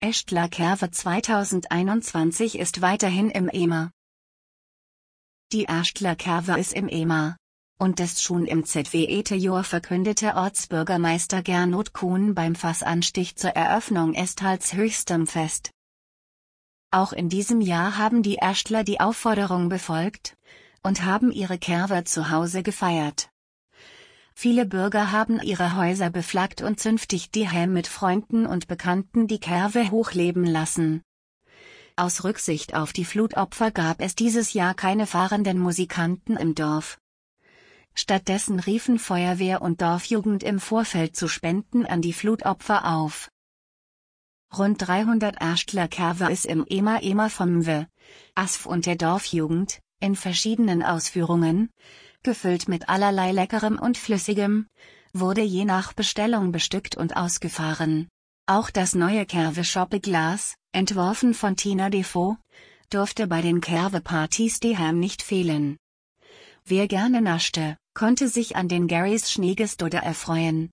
Echtler Kerwe 2021 ist weiterhin im EMA. Die Echtler Kerwe ist im EMA. Und ist schon im ZWET Jahr verkündete Ortsbürgermeister Gernot Kuhn beim Fassanstich zur Eröffnung Esthals höchstem Fest. Auch in diesem Jahr haben die Echtler die Aufforderung befolgt und haben ihre Kerwe zu Hause gefeiert. Viele Bürger haben ihre Häuser beflaggt und zünftig die Helm mit Freunden und Bekannten die Kerwe hochleben lassen. Aus Rücksicht auf die Flutopfer gab es dieses Jahr keine fahrenden Musikanten im Dorf. Stattdessen riefen Feuerwehr und Dorfjugend im Vorfeld zu Spenden an die Flutopfer auf. Rund 300 Echtler Kerwe ist im EMA vom W, ASF und der Dorfjugend, in verschiedenen Ausführungen, gefüllt mit allerlei Leckerem und Flüssigem, wurde je nach Bestellung bestückt und ausgefahren. Auch das neue Kerwe-Shoppe-Glas, entworfen von Tina Defoe, durfte bei den Kerwe-Partys daheim nicht fehlen. Wer gerne naschte, konnte sich an den Garys Schneegestode erfreuen.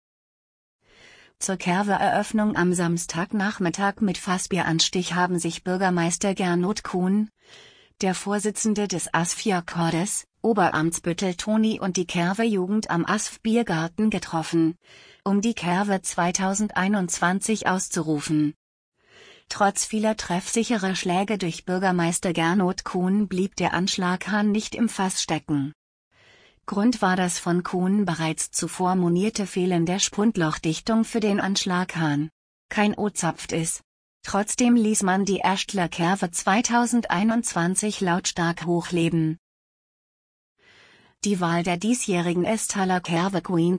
Zur Kerwe-Eröffnung am Samstagnachmittag mit Fassbieranstich haben sich Bürgermeister Gernot Kuhn, der Vorsitzende des ASF-Jakkordes, Oberamtsbüttel Toni und die Kerwe-Jugend am ASF-Biergarten getroffen, um die Kerwe 2021 auszurufen. Trotz vieler treffsicherer Schläge durch Bürgermeister Gernot Kuhn blieb der Anschlaghahn nicht im Fass stecken. Grund war das von Kuhn bereits zuvor monierte Fehlen der Spundlochdichtung für den Anschlaghahn. Kein O-zapft ist. Trotzdem ließ man die Echtler Kerwe 2021 lautstark hochleben. Die Wahl der diesjährigen Esthaler Kerwe Queen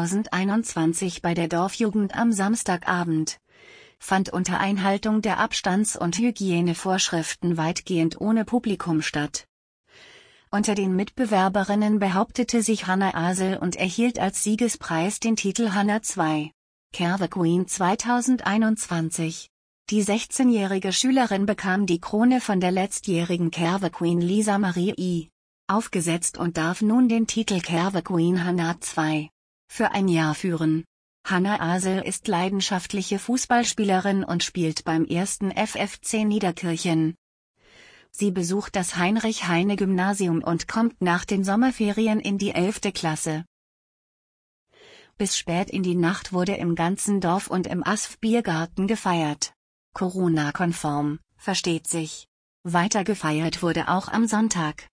2021 bei der Dorfjugend am Samstagabend fand unter Einhaltung der Abstands- und Hygienevorschriften weitgehend ohne Publikum statt. Unter den Mitbewerberinnen behauptete sich Hanna Asel und erhielt als Siegespreis den Titel Hanna 2. Kerwe Queen 2021. Die 16-jährige Schülerin bekam die Krone von der letztjährigen Kerwe Queen Lisa Marie I. aufgesetzt und darf nun den Titel Kerwe Queen Hanna 2 für ein Jahr führen. Hanna Asel ist leidenschaftliche Fußballspielerin und spielt beim 1. FFC Niederkirchen. Sie besucht das Heinrich-Heine-Gymnasium und kommt nach den Sommerferien in die 11. Klasse. Bis spät in die Nacht wurde im ganzen Dorf und im ASF-Biergarten gefeiert. Corona-konform, versteht sich. Weiter gefeiert wurde auch am Sonntag.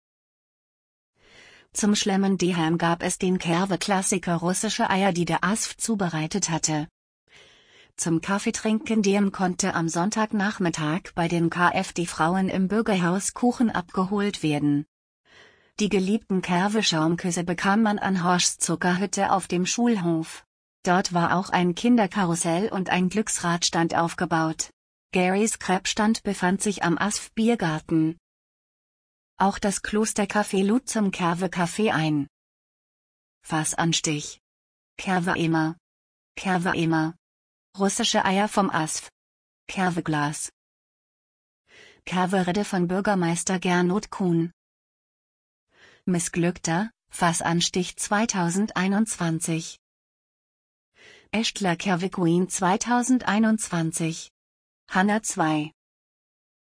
Zum Schlemmen daheim gab es den Kerwe-Klassiker russische Eier, die der ASF zubereitet hatte. Zum Kaffeetrinken daheim konnte am Sonntagnachmittag bei den KfD-Frauen im Bürgerhaus Kuchen abgeholt werden. Die geliebten Kerwe-Schaumküsse bekam man an Horschs Zuckerhütte auf dem Schulhof. Dort war auch ein Kinderkarussell und ein Glücksradstand aufgebaut. Garys Crepe-Stand befand sich am ASF-Biergarten. Auch das Klostercafé lud zum Kerwe-Café ein. Fassanstich. Kerwe-EMA. Kerwe-EMA. Russische Eier vom ASF. Kerwe-Glas. Kerwe-Rede von Bürgermeister Gernot Kuhn. Missglückter Fassanstich 2021. Echtler Kerwe Queen 2021. Hanna 2.